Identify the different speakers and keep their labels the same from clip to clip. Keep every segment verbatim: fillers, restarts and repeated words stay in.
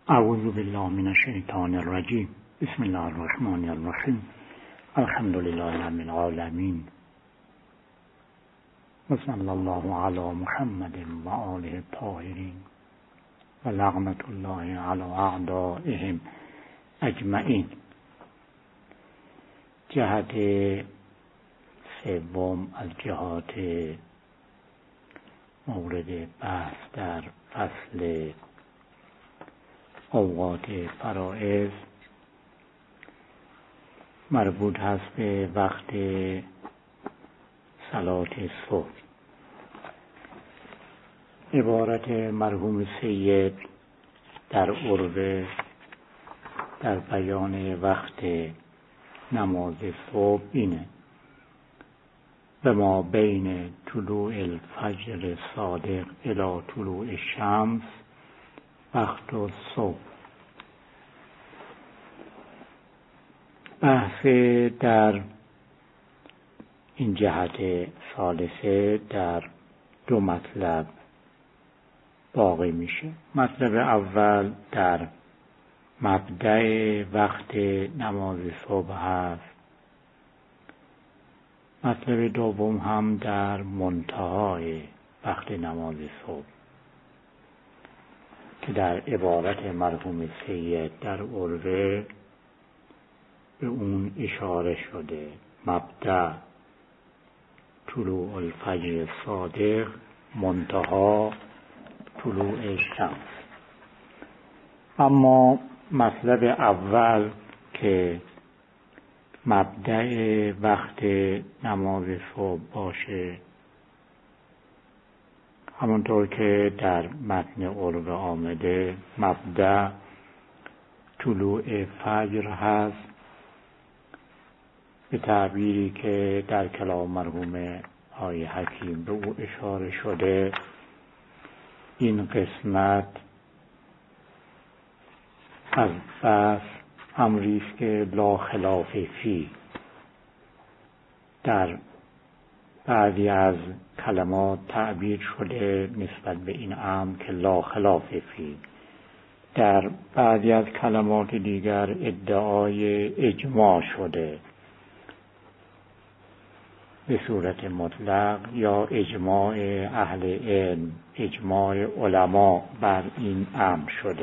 Speaker 1: اعوذ بالله من الشیطان الرجیم. بسم الله الرحمن الرحیم. الحمد لله رب العالمین و صلی الله علی محمد و آله الطاهرین و لعنت الله علی اعدائهم اجمعین. جهت سوم از جهات مورد بحث در فصل اوقات فرائض مربوط هست به وقت صلات صبح. عبارت مرحوم سید در عربه در بیان وقت نماز صبح اینه: و ما بین طلوع الفجر صادق الی طلوع الشمس وقت الصبح. بحث در این جهت ثالثه در دو مطلب باقی میشه. مطلب اول در مبدأ وقت نماز صبح هست. مطلب دوم هم در منتهای وقت نماز صبح که در عبارت مرحوم سید در عربه به اون اشاره شده: مبدأ طلوع الفجر صادق، منتها طلوع الشمس. اما مطلب اول که مبدأ وقت نماز صبح باشه، همونطور که در متن عربه آمده مبدأ طلوع فجر هست، به تعبیری که در کلام مرحوم آقای حکیم به او اشاره شده. این قسمت از بحث امری است که لا خلاف فی. در بعضی از کلمات تعبیر شده نسبت به این امر که لا خلاف فی، در بعضی از کلمات دیگر ادعای اجماع شده به صورت مطلق یا اجماع اهل علم، اجماع علما بر این امر شده.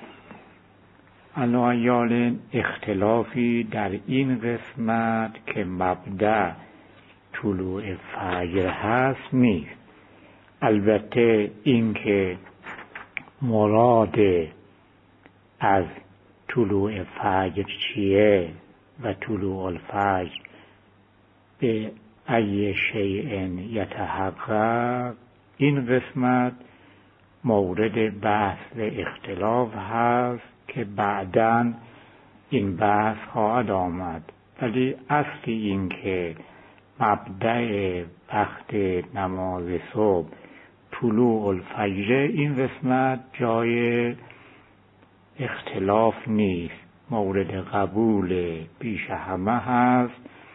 Speaker 1: علایال اختلافی در این قسمت که مبدأ طلوع فجر هست نیست. البته این که مراد از طلوع فجر چیه و طلوع الفجر به ای شیء یتحقق، این قسمت مورد بحث و اختلاف هست که بعداً این بحث خواهد آمد. ولی اصل این که مبدأ وقت نماز صبح طلوع الفجر، این قسمت جای اختلاف نیست، مورد قبول پیش همه هست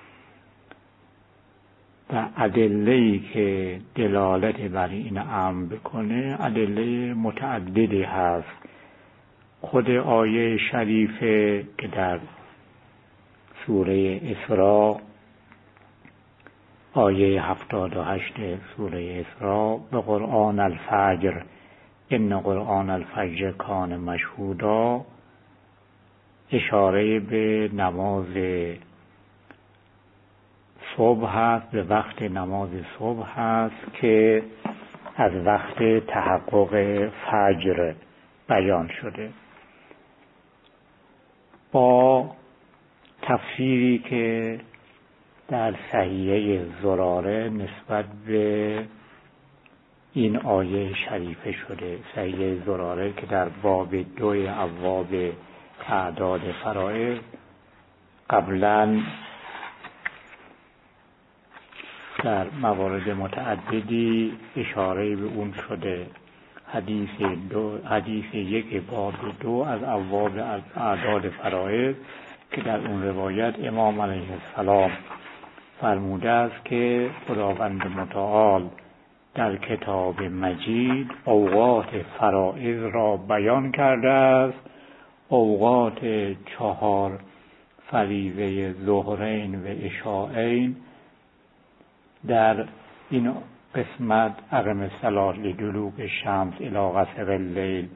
Speaker 1: و ادله‌ای که دلالت بر این امر بکنه ادله متعددی هست. خود آیه شریفه که در سوره اسراء، آیه هفتاد و هشت سوره اسراء: به قرآن الفجر ان قرآن الفجر کان مشهودا، اشاره به نماز صبح هست، به وقت نماز صبح هست که از وقت تحقق فجر بیان شده. با تفسیری که در صحیحه زراره نسبت به این آیه شریفه شده، صحیحه زراره که در باب دوی ابواب اعداد فرائض قبلاً در موارد متعددی اشاره به اون شده. حدیث دو حدیث یک باب دو از ابواب اعداد فرائض که در اون روایت امام علیه السلام فرموده است که خداوند متعال در کتاب مجید اوقات فرائض را بیان کرده است اوقات چهار فریضه ظهرین و عشاءین در این قسمت اقم الصلاة لدلوک الشمس الی غسق اللیل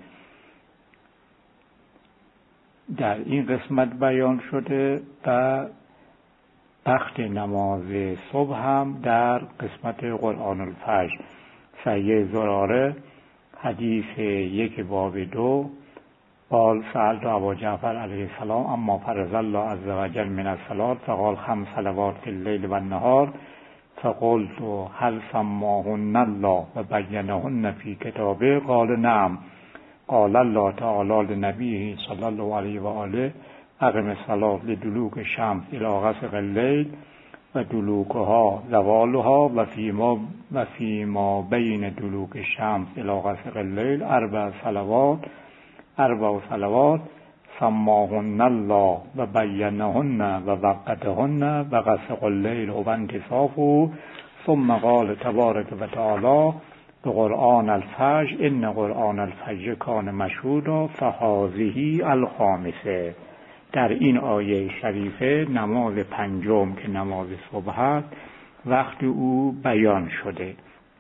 Speaker 1: در این قسمت بیان شده و وقت نماز صبح هم در قسمت قرآن الفجر. سیه زراره حدیث یک باب دو قال سألت ابا جعفر علیه السلام اما فرض الله عز وجل من الصلاة فقال خمس صلوات فی اللیل و النهار فقلت هل سماهن الله و بینهن فی کتابه قال نعم قال الله تعالی لنبیه صلی الله علیه و آله اقم الصلاة لدلوک الشمس الی غسق اللیل و دلوکها زوالها و فیما و فیما بین دلوک الشمس الی غسق اللیل اربع صلوات اربع صلوات سماهن الله و بینهن و وقتهن و غسق اللیل و انتصافه ثم قال تبارک و تعالی بقرآن الفجر ان قرآن الفجر کان مشهودا فهذه الخامسه. در این آیه شریفه نماز پنجم که نماز صبح است وقت او بیان شده.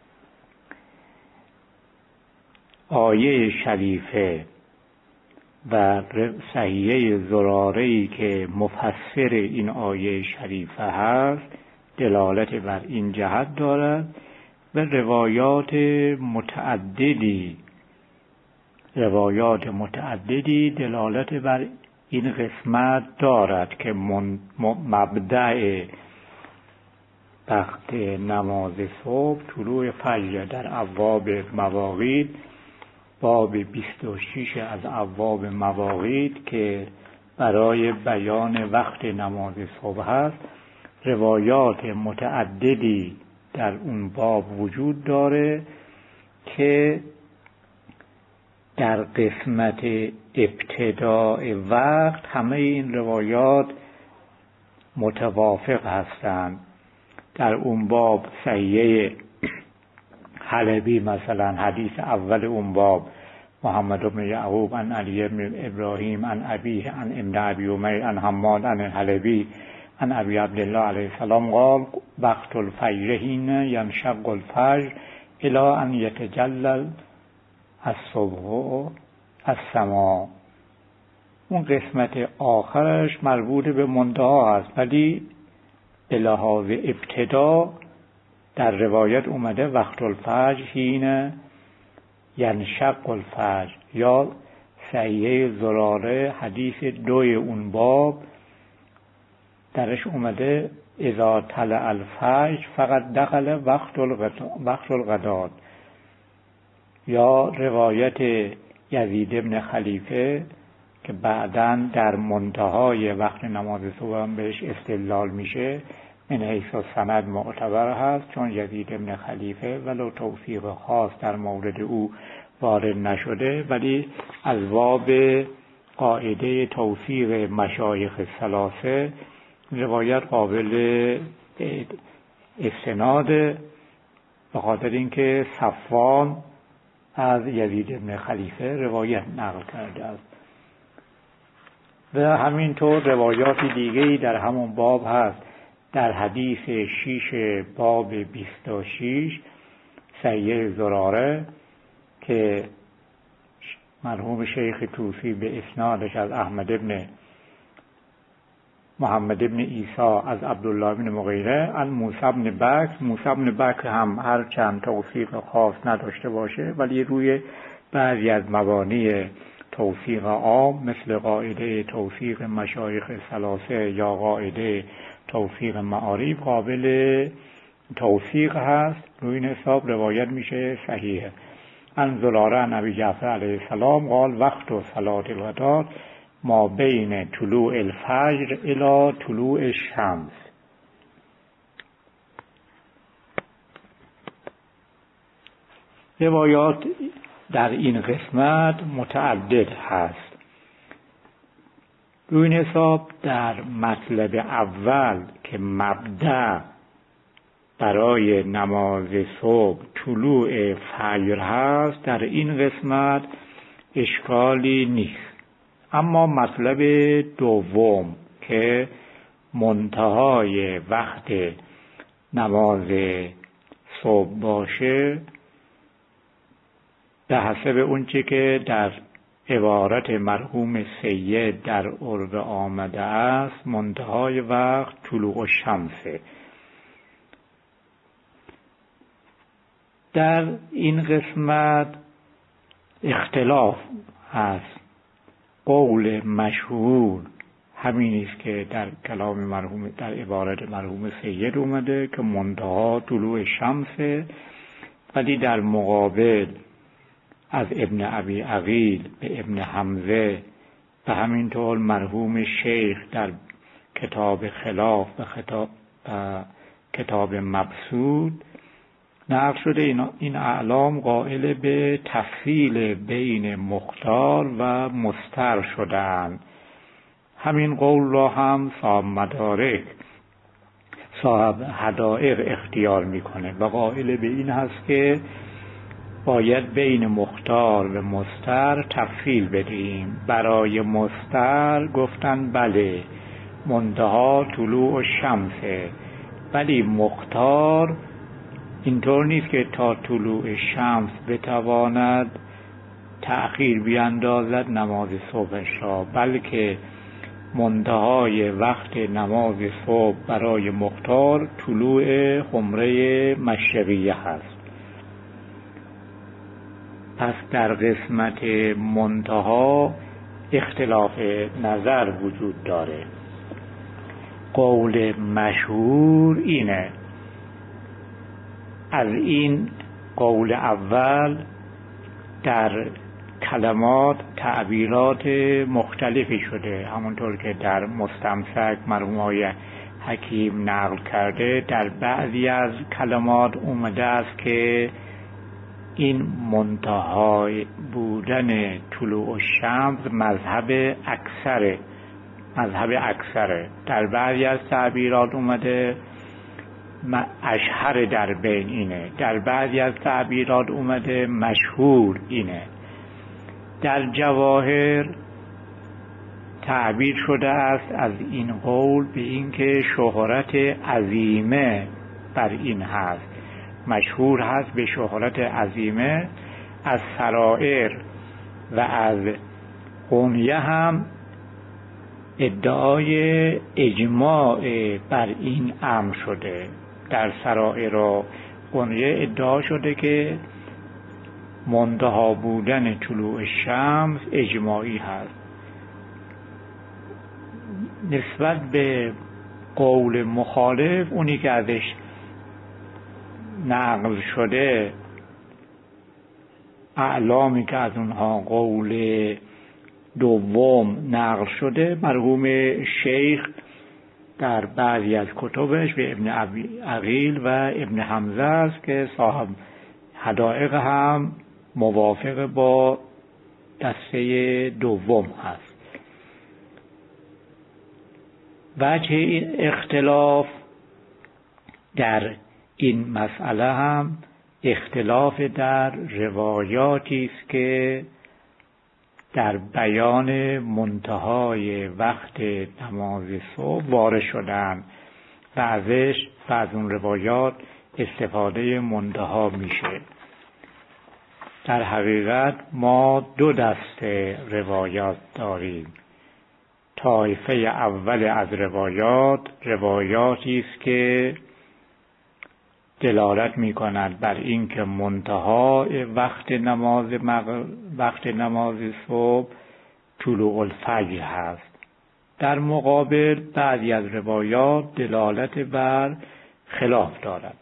Speaker 1: آیه شریفه و صحیحه زراره‌ای که مفسر این آیه شریفه هست دلالت بر این جهت دارد و روایات متعددی روایات متعددی دلالت بر این قسمت دارد که مبدأ وقت نماز صبح طلوع فجر در ابواب مواقیت باب بیست و شش از ابواب مواقیت که برای بیان وقت نماز صبح است روایات متعددی در اون باب وجود داره که در قسمت ابتداء وقت همه این روایات متوافق هستند. در اون باب صحیحه حلبی مثلا حدیث اول اون باب محمد بن یعقوب عن علی بن ابراهیم عن ابیه عن ابن ابی امیر عن حماد عن حلبی عن ابی عبدالله علیه السلام قال وقت الفجر حین ینشق الفجر الی ان یتجلی الصبح السما. اون قسمت آخرش مربوط به منتها است ولی به لحاظ ابتدا در روایت اومده وقت الفجر حین ینشق الفجر یا صحیحه زراره حدیث دوی اون باب درش اومده اذا طلع الفجر فقط دخل وقت وقت الغدات یا روایت یزید ابن خلیفه که بعداً در منتهای وقت نماز صبح هم بهش استدلال میشه من حیث سند معتبر هست چون یزید ابن خلیفه ولو توثیق خاص در مورد او وارد نشده ولی از باب قاعده توثیق مشایخ ثلاثه روایت قابل استناد به خاطر اینکه صفوان از یزید ابن خلیفه روایت نقل کرده است و همینطور روایات دیگه‌ای در همون باب هست. در حدیث شیش باب بیست و شش صحیحه زراره که مرحوم شیخ طوسی به اسنادش از احمد ابن محمد ابن عیسی از عبدالله ابن مغیره از موسی ابن بکر موسی ابن بکر هم هر چند توثیق خاص نداشته باشه ولی روی بعضی از مبانی توثیق عام مثل قاعده توثیق مشایخ ثلاثه یا قاعده توثیق معارف قابل توثیق هست روی این حساب روایت میشه صحیحه. عن زراره عن ابی جعفر علیه السلام قال وقت و صلاة الغدات ما بین طلوع الفجر الی طلوع الشمس. روایات در این قسمت متعدد هست. روی این حساب در مطلب اول که مبدأ برای نماز صبح طلوع فجر هست در این قسمت اشکالی نیست اما مطلب دوم که منتهای وقت نماز صبح باشه، به حسب اونچه که در عبارت مرحوم سید در عرب آمده است، منتهای وقت طلوع الشمسه. در این قسمت اختلاف هست. قول مشهور همین است که در کلام مرحوم، در عبارت مرحوم سید اومده که منتها طلوع شمسه، ولی در مقابل از ابن ابی عقیل به ابن حمزه و همینطور مرحوم شیخ در کتاب خلاف و خطاب کتاب مبسوط نقل شده این اعلام قائل به تفصیل بین مختار و مستر شدند. همین قول را هم صاحب مدارک صاحب حدائق اختیار میکنه و قائل به این هست که باید بین مختار و مستر تفصیل بدیم. برای مستر گفتن بله منتها طلوع الشمسه، ولی مختار اینطور نیست که تا طلوع شمس بتواند تأخیر بیاندازد نماز صبحش را، بلکه منتهای وقت نماز صبح برای مختار طلوع خمره مشرقیه هست. پس در قسمت منتها اختلاف نظر وجود داره. قول مشهور اینه. از این قول اول در کلمات تعبیرات مختلفی شده، همونطور که در مستمسک مرحوم آقای حکیم نقل کرده. در بعضی از کلمات اومده است که این منتهای بودن طلوع الشمس مذهب اکثره مذهب اکثره در بعضی از تعبیرات اومده اشهر در بین اینه، در بعضی از تعبیرات اومده مشهور اینه. در جواهر تعبیر شده است از این قول به اینکه شهرت عظیمه بر این هست، مشهور هست به شهرت عظیمه. از سرائر و از قنیه هم ادعای اجماع بر این امر شده. در سرائر و قنیه ادعا شده که منتها بودن طلوع شمس اجماعی هست. نسبت به قول مخالف، اونی که ازش نقل شده، اعلامی که از اونها قول دوم نقل شده، مرحوم شیخ در بعضی از کتبش به ابن عقیل و ابن حمزه است که صاحب حدائق هم موافق با دسته دوم هست. وجه این اختلاف در این مسئله هم اختلاف در روایاتی است که در بیان منتهای وقت نماز صبح وارد شدند و ازش و از اون روایات استفاده منتها میشه. در حقیقت ما دو دسته روایات داریم. طایفه اول از روایات روایاتی است که دلالت می‌کند بر اینکه منتهای وقت نماز مغرب، وقت نماز صبح طلوع الفجر هست. در مقابل بعضی از روایات دلالت بر خلاف دارد.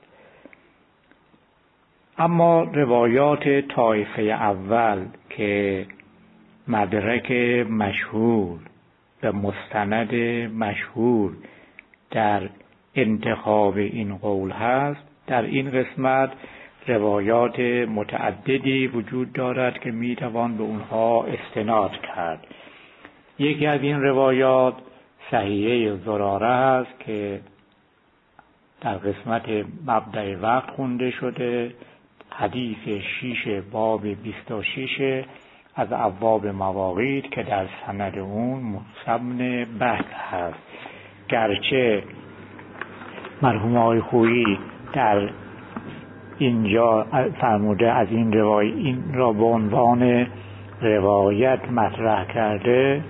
Speaker 1: اما روایات طایفه اول که مدرک مشهور و مستند مشهور در انتخاب این قول هست، در این قسمت روایات متعددی وجود دارد که میتوان به اونها استناد کرد. یکی از این روایات صحیحه زراره است که در قسمت مبدأ وقت خونده شده، حدیث شیش باب بیست و شش از ابواب مواقیت که در سند اون موسی بن بکر هست. گرچه مرحوم آقای خویی در اینجا فرموده از این روایت این را به عنوان روایت مطرح کرده،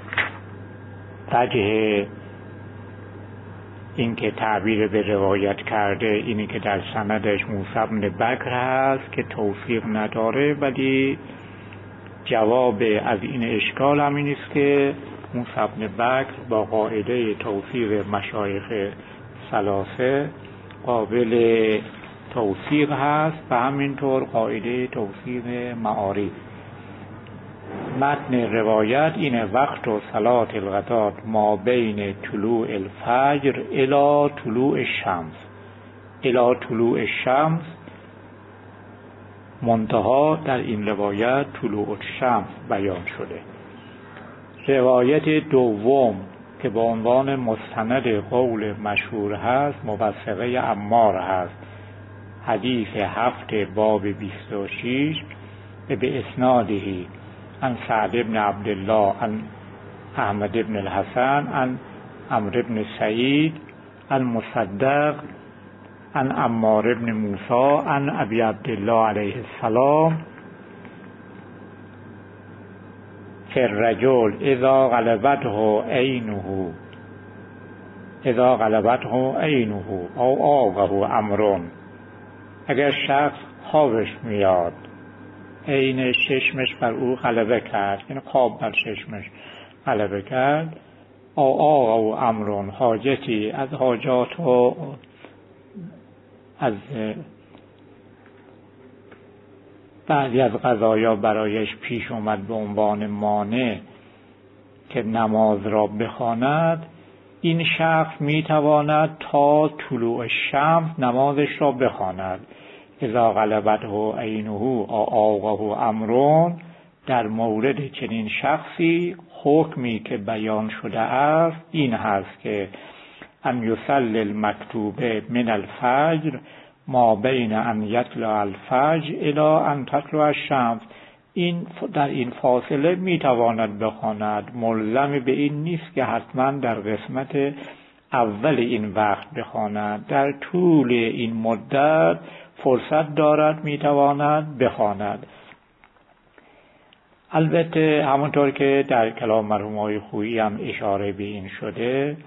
Speaker 1: وجه این که تعبیر به روایت کرده اینی که در سندش موسی بن بکر هست که توثیق نداره، ولی جواب از این اشکال همین است که موسی بن بکر با قاعده توثیق مشایخ ثلاثه قابل توثیق هست و همینطور قاعده توثیق معارف. متن روایت اینه: وقت و صلاة الغدات ما بین طلوع الفجر الی طلوع الشمس. الی طلوع الشمس، منتها در این روایت طلوع الشمس بیان شده. روایت دوم که به عنوان مستند قول مشهور هست موثقه عمار هست، حدیث هفت باب بیست و شش، به اسنادهی عن سعد بن عبدالله عن احمد بن الحسن عن عمرو بن سعید عن مصدق عن عمار بن موسی عن ابی عبدالله علیه السلام که الرجل اذا غلبته عینه اذا غلبته عینه او آقه امر، اگر شخص خوابش میاد، عین چشمش بر او غلبه کرد، یعنی خواب بر چشمش غلبه کرد، او آقه امر، حاجتی از حاجات و از بعضی از قضایا برایش پیش اومد به عنوان مانع که نماز را بخواند، این شخص میتواند تا طلوع شمس نمازش را بخواند. اذا غلبته عینه او آقه امر، در مورد چنین شخصی حکمی که بیان شده است این هست که ان یصلی المکتوبه من الفجر ما بین ان یطلع الفجر الی ان تطلع الشمس، این در این فاصله میتواند بخواند، ملزم به این نیست که حتما در قسمت اول این وقت بخواند، در طول این مدت فرصت دارد میتواند بخواند. البته همونطور که در کلام مرحوم آقای خویی هم اشاره به این شده،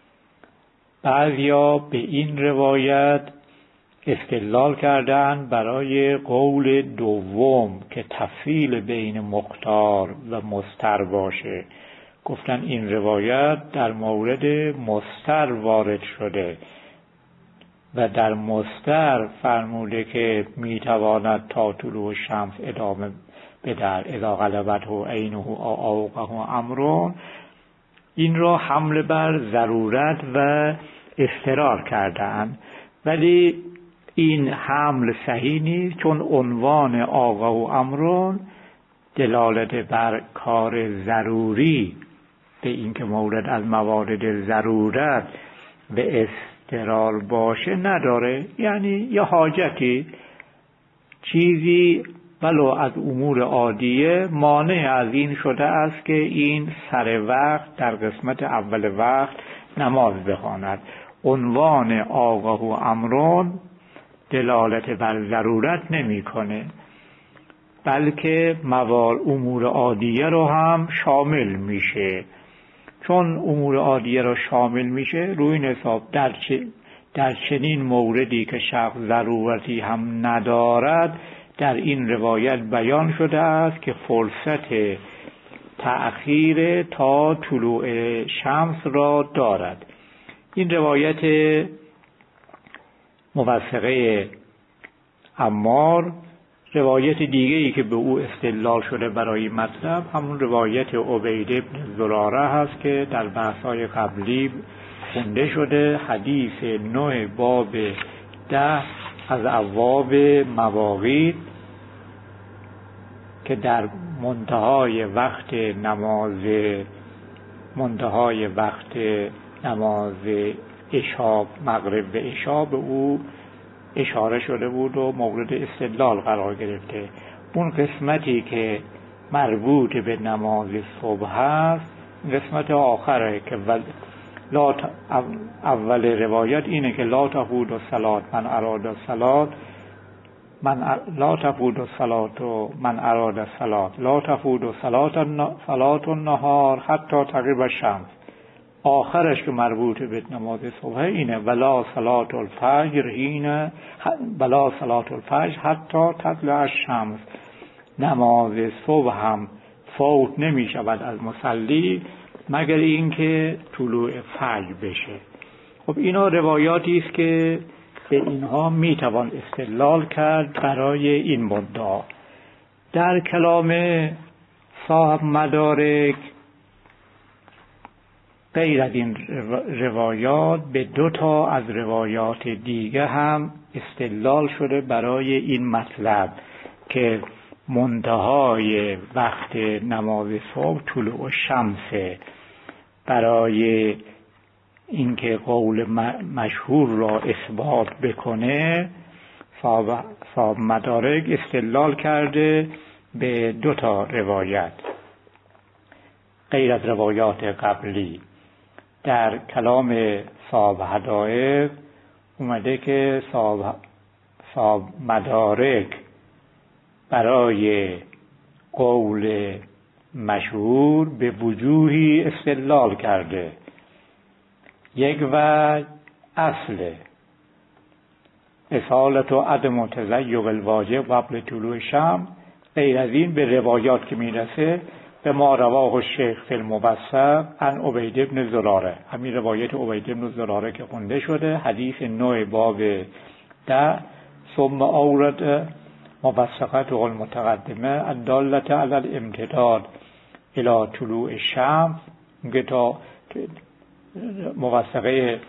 Speaker 1: بعضیا به این روایت استدلال کردن برای قول دوم که تفصیل بین مختار و مستر باشه. گفتن این روایت در مورد مستر وارد شده و در مستر فرموده که میتواند تا طلوع شمس ادامه بدهد. اذا غلبته عینه او آقه امر، این را حمل بر ضرورت و اضطرار کردن، ولی این حمل صحیح نیست، چون عنوان آقه و امر دلالت بر کار ضروری به اینکه مورد از موارد ضرورت به اضطرار باشه نداره، یعنی یه حاجتی چیزی ولو از امور عادیه مانع از این شده است که این سر وقت در قسمت اول وقت نماز بخواند. عنوان آقه و امر دلالت بر ضرورت نمیکنه، بلکه موارد امور عادیه رو هم شامل میشه. چون امور عادیه رو شامل میشه، روی این حساب در, چه در چنین موردی که شخص ضرورتی هم ندارد، در این روایت بیان شده است که فرصت تأخیر تا طلوع شمس را دارد. این روایت موثقه عمار، روایت دیگه‌ای که به او استدلال شده برای مطلب همون روایت عبید بن زراره هست که در بحث‌های قبلی خونده شده، حدیث نو باب ده از ابواب مواقیت که در منتهای وقت نماز منتهای وقت نماز عشا، مغرب به عشا به او اشاره شده بود و مورد استدلال قرار گرفته. اون قسمتی که مربوط به نماز صبح هست قسمت آخره که لا ت... اول روایت اینه که لا تفوت الصلاة من اراد الصلاة من لا تفوت الصلاة و من اراد الصلاة لا تفوت الصلاة صلاة النهار حتی تغرب الشمس. آخرش که مربوط به نماز صبح اینه ولا صلاة الفجر حین ولا صلاة الفجر حتی تطلع الشمس. نماز صبح هم فوت نمی شود از مصلی مگر اینکه طلوع فجر بشه. خب اینا روایاتی است که به اینها می توان استدلال کرد برای این مدعا. در کلام صاحب مدارک غیر از این روایات به دو تا از روایات دیگه هم استدلال شده برای این مطلب که منتهای وقت نماز صبح طلوع شمسه. برای اینکه قول مشهور را اثبات بکنه صاحب مدارک استدلال کرده به دو تا روایت غیر از روایات قبلی. در کلام صاحب حدائق اومده که صاحب, صاحب مدارک برای قول مشهور به وجوهی استدلال کرده. یک وجه اصله اصالت و عدم تضیق الواجب قبل طلوع شمس. غیر از این به روایات که میرسه به ما رواه الشیخ فی المبسط عن عبید بن زراره، همین روایت عبید بن زراره که خونده شده، حدیث نوع باب ده. ثم اورد مبسطه المتقدمه الدالة علی الامتداد الی طلوع الشمس. میگه تا موثقه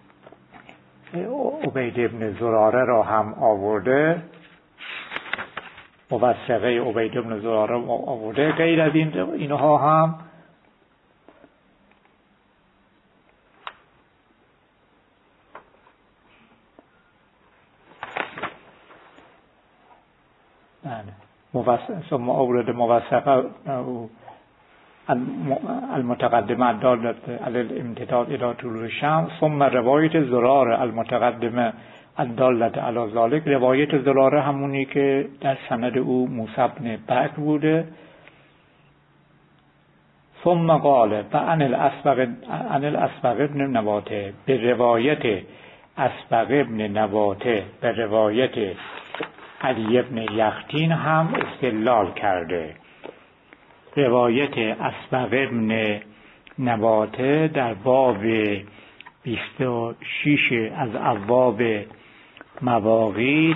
Speaker 1: عبید بن زراره را هم آورده، موثقه عبید بن زراره آورده. غیر از این اینها هم ثم اورد موثقه المتقدمه الدالة علی الامتداد الی طلوع الشمس. ثم روایت زراره المتقدمه الدالة علی ذلك. روایت زراره همونی که در سند او موسی بن بکر بوده. ثم قال فعن الاسبق عن الاسبق ابن نباته، به روایت اسبق ابن نباته به روایت علی ابن یختین هم استدلال کرده. روایت اسبق ابن نباته در باب بیست و شش از ابواب مواقیت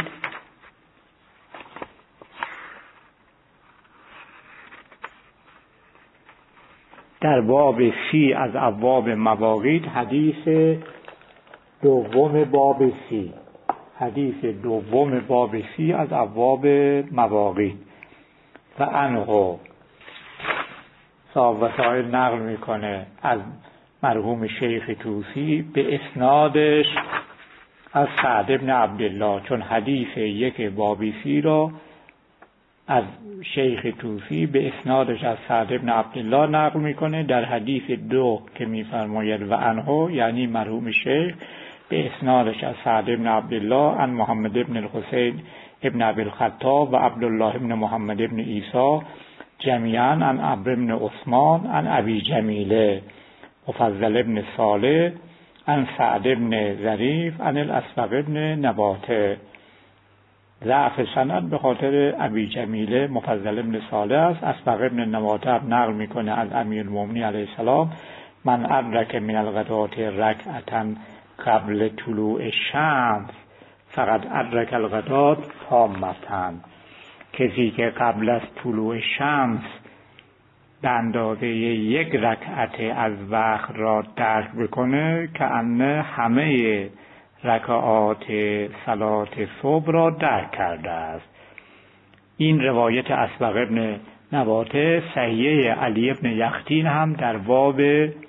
Speaker 1: در باب سی از ابواب مواقیت حدیث دوم باب سی حدیث دوم باب سی از ابواب مواقیت و عنه صاحب وسائل نقل میکنه از مرحوم شیخ طوسی به اسنادش از سعد بن عبدالله، چون حدیث یک بابیسی را از شیخ طوسی به اسنادش از سعد بن عبدالله نقل میکنه. در حدیث دو که میفرماید و عنه یعنی مرحوم شیخ به اسنادش از سعد بن عبدالله عن محمد بن الحسین ابن ابی الخطاب و عبدالله بن محمد بن عیسی جمیعا عن عمرو بن عثمان عن ابی جمیله مفضل بن صالح عن سعد بن ظریف عن الاسبق بن نباته. ضعف سند به خاطر ابی جمیله مفضل بن صالح است. اسبق بن نباته نقل میکنه از امیرالمومنین علیه السلام من ادرک من الغدات رکعتا قبل طلوع الشمس فقط ادرک الغدات تامتا. کسی که قبل از طلوع شمس به اندازه یک رکعت از وقت را درک بکنه که انه همه رکعات صلات صبح را درک کرده است. این روایت اسبق ابن نباته صحیحه علی ابن یختین هم در باب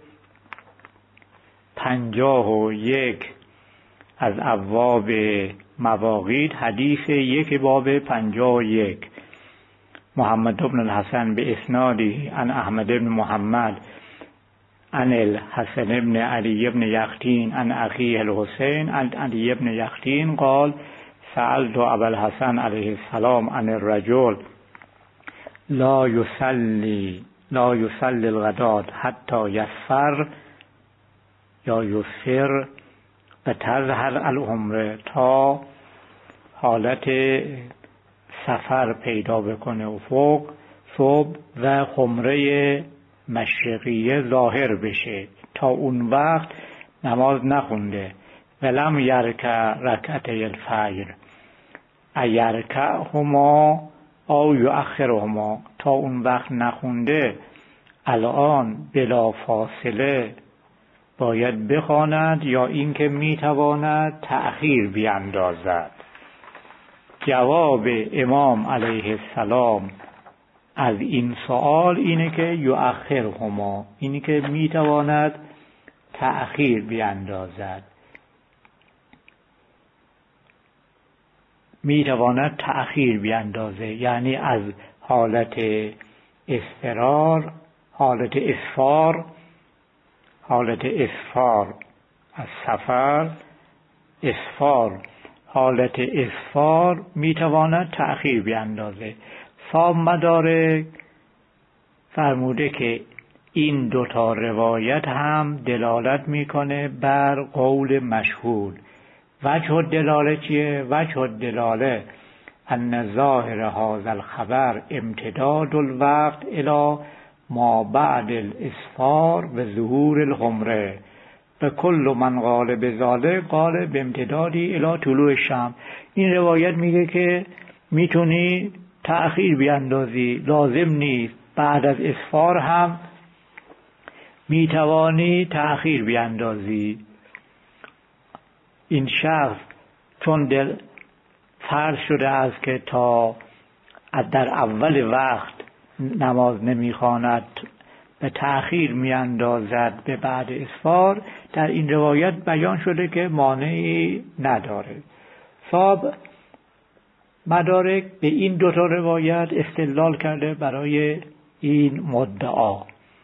Speaker 1: پنجاه و یک از ابواب مواقیت حدیث یک باب پنجاه و یک محمد بن الحسن بإسناده عن أحمد بن محمد عن الحسن بن علي بن يختين عن أخيه الحسين عن علي بن يختين قال سألت أبا الحسن عليه السلام عن الرجل لا يصلي لا يصلي الغداة حتى يسفر یا یسفر و تظهر العمره تا حالت سفر پیدا بکنه افق صبح و خمره مشرقیه ظاهر بشه. تا اون وقت نماز نخونده. ولم یرکع رکعتي الفجر ایرکعهما او یؤخرهما، تا اون وقت نخونده الان بلا فاصله باید بخواند یا اینکه میتواند تأخیر بیاندازد. جواب امام علیه السلام از این سوال اینه که یؤخرهما، اینه که میتواند تأخیر بیاندازد، میتواند تأخیر بیاندازه، یعنی از حالت اضطرار، حالت اسفار، حالت اسفار از سفر، اسفار حالت اسفار میتواند تأخیر بیاندازه. صاحب مدارک فرموده که این دوتا روایت هم دلالت میکنه بر قول مشهور. وجه الدلاله چیه؟ وجه الدلاله ان ظاهر هذا الخبر امتداد الوقت الى ما بعد الاسفار و ظهور الحمره و کل من قال بذالک قال به امتدادی الی طلوع الشمس. این روایت میگه که میتونی تأخیر بیاندازی، لازم نیست، بعد از اسفار هم میتوانی تأخیر بیاندازی. این شخص چون دل فرض شده است که تا در اول وقت نماز نمیخواند به تأخیر میاندازد به بعد اسفار، در این روایت بیان شده که مانعی نداره. صاحب مدارک به این دوتا روایت استدلال کرده برای این مدعا.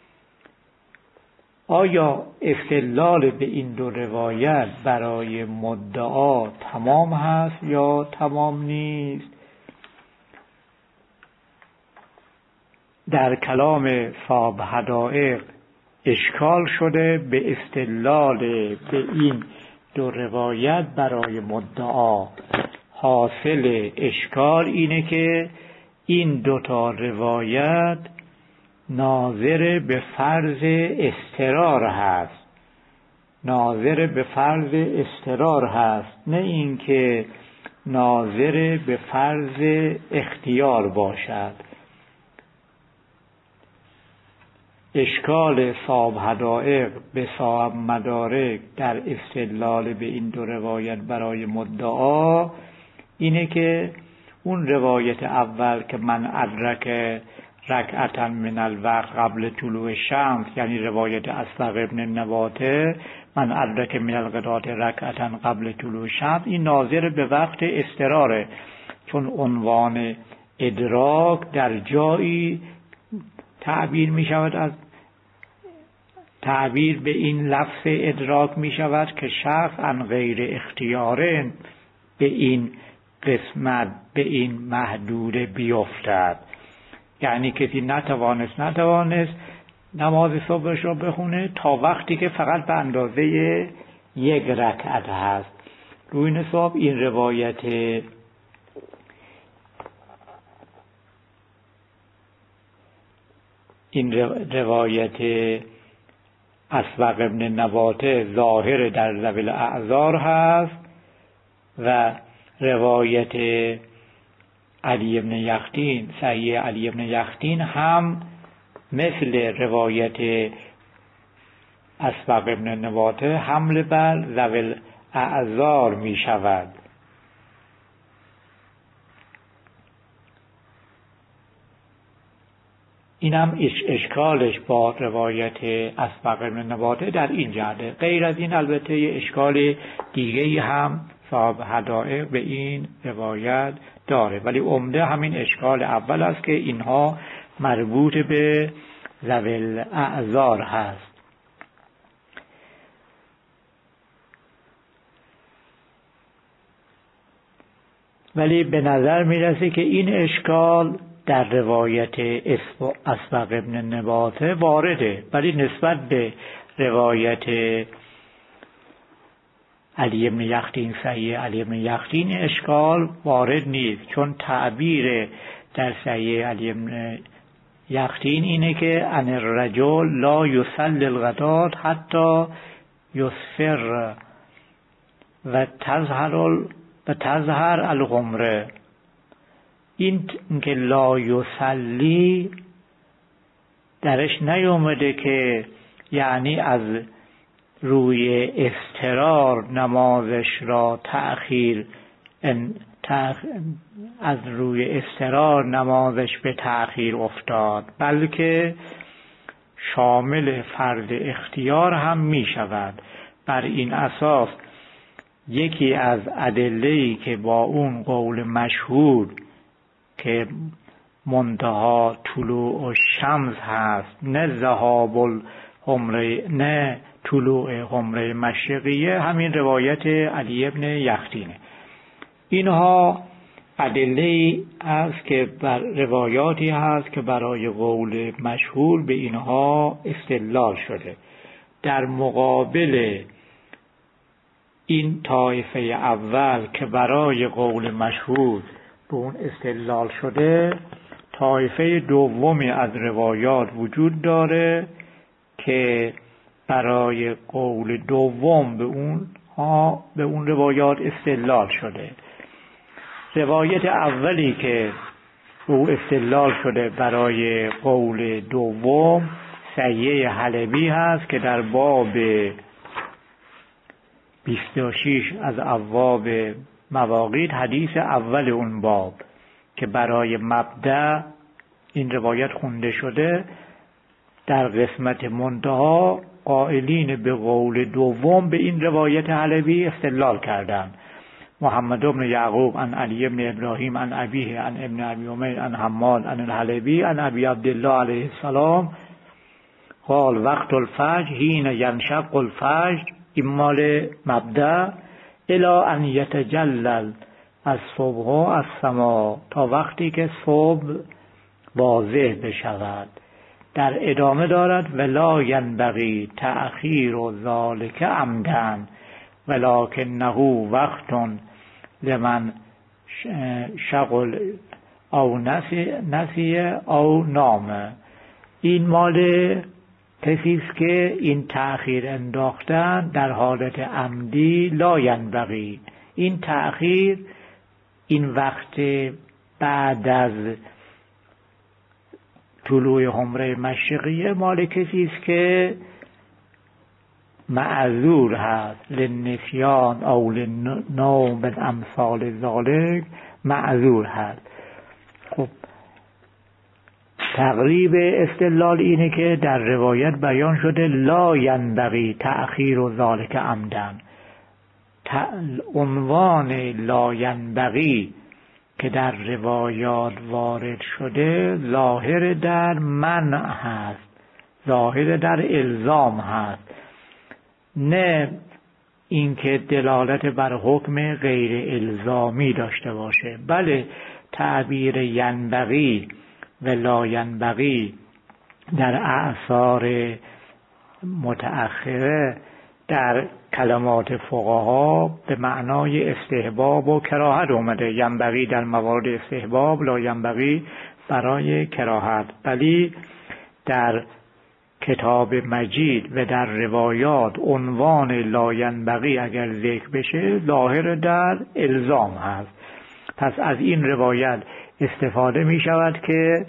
Speaker 1: آیا استدلال به این دو روایت برای مدعا تمام هست یا تمام نیست؟ در کلام صاحب حدائق اشکال شده به استدلال به این دو روایت برای مدعا. حاصل اشکال اینه که این دوتا روایت ناظر به فرض اضطرار هست، ناظر به فرض اضطرار هست، نه اینکه ناظر به فرض اختیار باشد. اشکال صاحب حدائق به صاحب مدارک در استدلال به این دو روایت برای مدعا اینه که اون روایت اول که من ادرک رکعتا من الوقت قبل طلوع شمس، یعنی روایت اسبق ابن نباته، من ادرک من الغدات رکعتا قبل طلوع شمس، این ناظر به وقت اضطراره، چون عنوان ادراک در جایی تعبیر می شود، از تعبیر به این لفظ ادراک می شود که شخص عن غیر اختیارن به این قسمت، به این محدوده بیفتد. یعنی کسی نتوانست نتوانست نماز صبحش رو بخونه تا وقتی که فقط به اندازه یک رکعت هست. روی این حساب این روایت این روایت اسبق ابن نباته ظاهر در ذوی الاعذار هست و روایت علی ابن یختین، صحیح علی ابن یختین هم مثل روایت اسبق ابن نباته حمل بر ذوی الاعذار می شود. این هم اشکالش با روایت اسبق ابن نباته در این جهته. غیر از این البته اشکال دیگه‌ای هم صاحب حدائق به این روایت داره، ولی عمده همین اشکال اول است که اینها مربوط به ذوی الاعذار هست. ولی به نظر میرسه که این اشکال در روایت اسبق ابن نباته وارده، ولی نسبت به روایت علی ابن یخطین صحیح علی ابن یخطین اشکال وارد نیست، چون تعبیر در صحیح علی ابن یخطین اینه که ان الرجل لا یصلی الغدات حتی یسفر و تظهر و تظهر الغمره. این که لا یصلی درش نیومده که یعنی از روی اضطرار نمازش را تأخیر از روی اضطرار نمازش به تأخیر افتاد، بلکه شامل فرض اختیار هم می شود. بر این اساس یکی از ادله‌ای که با اون قول مشهور که منتها طلوع الشمس هست نه ذهاب الحمره نه طلوع حمره مشرقیه، همین روایت علی ابن یخطینه. اینها ادله‌ای است که بر روایاتی هست که برای قول مشهور به اینها استدلال شده. در مقابل این طایفه اول که برای قول مشهور به اون استدلال شده، طایفه دومی از روایات وجود داره که برای قول دوم به اون ها به اون روایات استدلال شده. روایت اولی که او استدلال شده برای قول دوم سیه حلبی هست که در باب بیست و شش از ابواب مواقیت حدیث اول اون باب که برای مبدأ این روایت خونده شده، در قسمت منتها قائلین به قول دوم به این روایت حلبی استدلال کردند. محمد بن یعقوب عن علی بن ابراهیم عن ابیه عن ابن ابی امیر عن حماد عن الحلبی عن ابی عبدالله علیه السلام قال وقت الفجر حین ینشق الفجر، این مال مبدأ، الی ان یتجلل از صبح از سما، تا وقتی که صبح واضح بشود. در ادامه دارد ولا ینبغی تأخیر و ذالک عمدا ولکنه وقت لمن شغل او نسی او نام. این مال کسی است که این تأخیر انداختن در حالت عمدی لا ینبغی. این تأخیر این وقت بعد از طلوع حمره مشرقیه مال کسی است که معذور هست، للنسیان او للنوم من امثال ذالک معذور هست. خب تقریب استدلال اینه که در روایت بیان شده لا ینبغی تأخیر و ذالک عمدن. عنوان لا ینبغی که در روایات وارد شده ظاهر در منع هست، ظاهر در الزام هست، نه اینکه دلالت بر حکم غیر الزامی داشته باشه. بله تعبیر ینبغی و لا ینبغی در اعصار متأخره در کلمات فقها به معنای استحباب و کراهت اومده. ینبغی در موارد استحباب، لا ینبغی برای کراهت. ولی در کتاب مجید و در روایات عنوان لا ینبغی اگر ذکر بشه ظاهر در الزام هست. پس از این روایت استفاده می شود که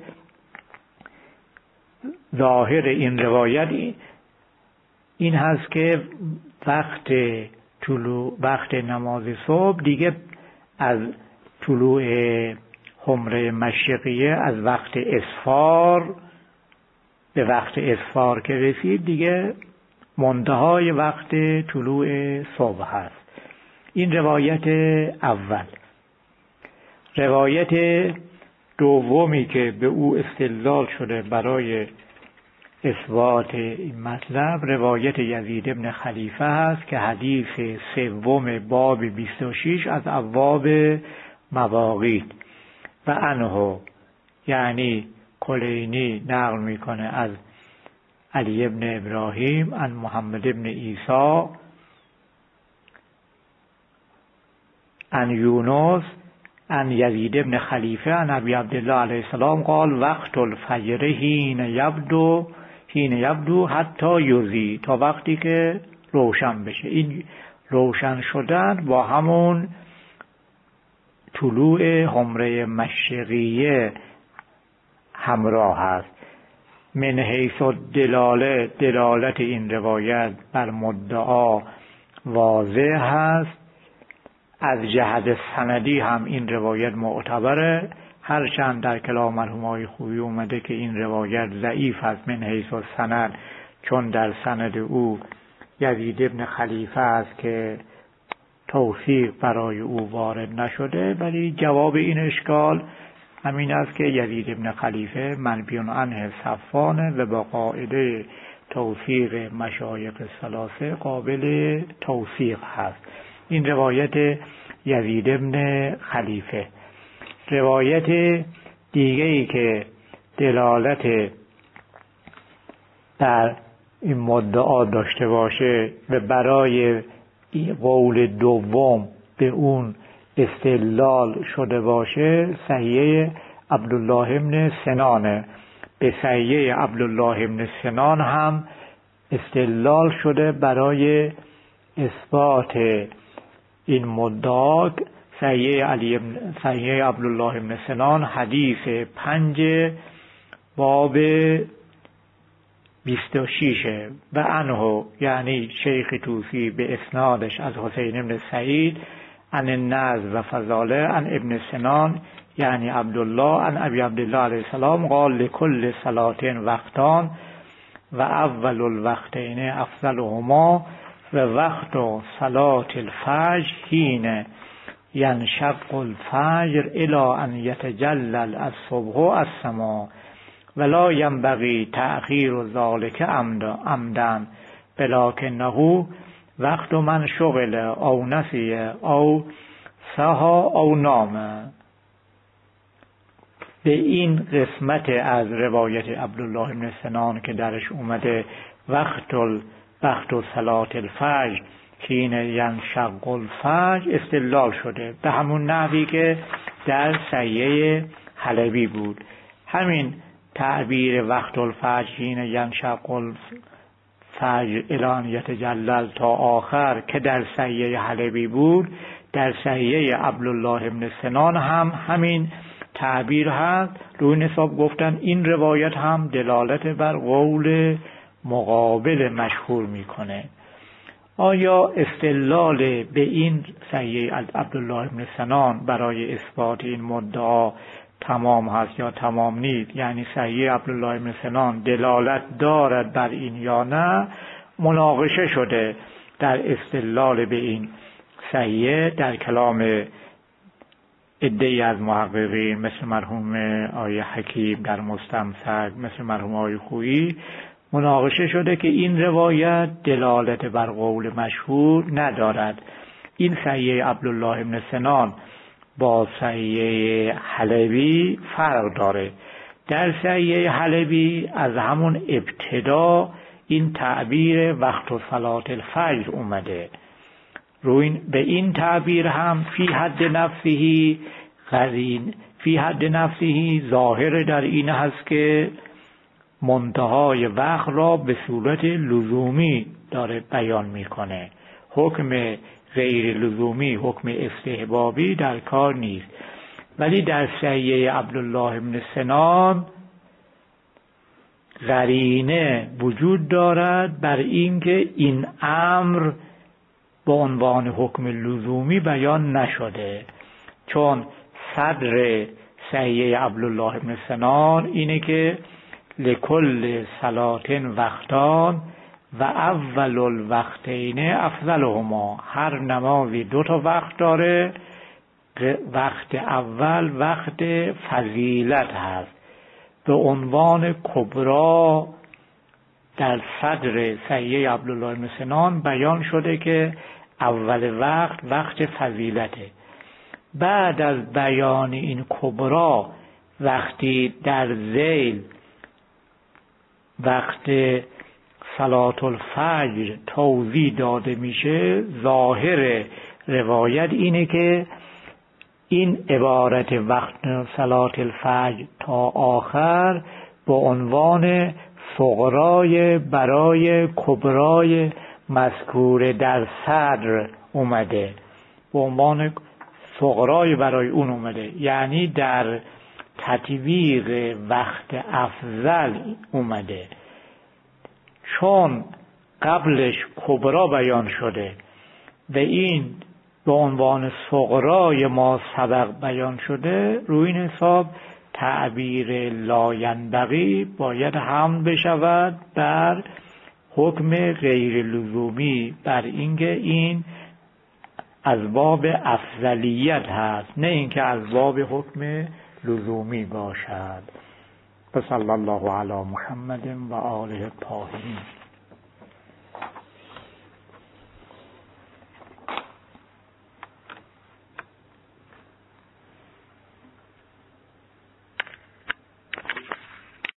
Speaker 1: ظاهر این روایت این هست که وقت طلوع وقت نماز صبح دیگه از طلوع حمره مشرقیه، از وقت اسفار به وقت اسفار که رسید دیگه منتهای وقت طلوع صبح هست. این روایت اول. روایت دومی که به او استدلال شده برای اثبات این مطلب روایت یزید ابن خلیفه است که حدیث سوم باب بیست و شش از ابواب مواقیت و عنه، یعنی کلینی نقل میکنه از علی ابن ابراهیم عن محمد ابن عیسی عن یونس عن یزید ابن خلیفه عن ابی عبدالله علیه السلام قال وقت الفجر حین یبدو حین یبدو حتی یوزی، تا وقتی که روشن بشه. این روشن شدن با همون طلوع حمره مشرقیه همراه است. من حیث دلاله، دلالت این روایت بر مدعا واضح هست. از جهت سندی هم این روایت معتبره، هرچند در کلام مرحوم خویی اومده که این روایت ضعیف است من حیث السند، چون در سند او یزید ابن خلیفه است که توثیق برای او وارد نشده. ولی جواب این اشکال همین است که یزید ابن خلیفه منفی عنه صفانه و با قاعده توثیق مشایخ ثلاثه قابل توثیق هست. این روایت یزید ابن خلیفه. روایت دیگه‌ای که دلالت در این مدعا داشته باشه و برای قول دوم به اون استدلال شده باشه صحیح عبدالله ابن سنانه. به صحیح عبدالله ابن سنان هم استدلال شده برای اثبات این مدعا. صحیح علی ابن صحیح عبدالله ابن سنان حدیث پنج باب بیست و شیشه و عنه، یعنی شیخ توسی به اسنادش از حسین ابن سعید عن النضر و فضاله عن ابن سنان یعنی عبدالله عن ابی عبدالله علیه السلام قال لکل صلاتین وقتان و اول الوقتین افضلهما و وقت صلات الفجر حین ینشق الفجر الی ان یتجلل الصبح السما ولا ینبغی تأخیر ذلك عمدا ولکنه وقت من شغل او نسی او سها او نام. به این قسمت از روایت عبدالله بن سنان که درش اومده وقت ال وقت صلات الفجر حین ینشق الفجر استدلال شده به همون نحوی که در صحیح حلبی بود. همین تعبیر وقت الفجر حین ینشق الفجر الی ان یتجلل تا آخر که در صحیح حلبی بود، در صحیح عبدالله بن سنان هم همین تعبیر هست. روی نصاب گفتن این روایت هم دلالت بر قول مقابل مشهور میکنه. آیا استدلال به این صحیح عبدالله بن سنان برای اثبات این مدعا تمام هست یا تمام نیست؟ یعنی صحیح عبدالله بن سنان دلالت دارد بر این یا نه؟ مناقشه شده در استدلال به این صحیح در کلام عده‌ای از محققین مثل مرحوم آقای حکیم در مستمسک، مثل مرحوم آقای خویی. مناقشه شده که این روایت دلالت بر قول مشهور ندارد. این صحیح عبدالله بن سنان با صحیح حلبی فرق داره. در صحیح حلبی از همون ابتدا این تعبیر وقت و صلات الفجر اومده. روی به این تعبیر هم فی حد نفسهی قرین فی حد نفسهی ظاهر در این هست که منتهای وقت را به صورت لزومی داره بیان میکنه. حکم غیر لزومی، حکم استحبابی در کار نیست. ولی در صحیح عبدالله بن سنان قرینه وجود دارد بر اینکه این امر به عنوان حکم لزومی بیان نشده، چون صدر صحیح عبدالله بن سنان اینه که لکل صلاتین وقتان و اول الوقتین افضلهما، هر نمازی دو تا وقت داره، وقت اول وقت فضیلت هست. به عنوان کبرا در صدر صحیح عبدالله بن سنان بیان شده که اول وقت وقت فضیلته. بعد از بیان این کبرا وقتی در ذیل وقت صلات الفجر توضیح داده میشه، ظاهر روایت اینه که این عبارت وقت صلات الفجر تا آخر به عنوان فقرای برای کبرای مذکور در صدر اومده، به عنوان فقرای برای اون اومده، یعنی در تطویق وقت افضل اومده. چون قبلش کبرا بیان شده و این به عنوان صغرای ما سبق بیان شده، روی این حساب تعبیر لاینبغی باید حمل بشود بر حکم غیر لزومی، بر اینکه این از باب افضلیت هست، نه اینکه از باب حکم لزومی باشد. صلی الله علی محمد و آله الطاهرین.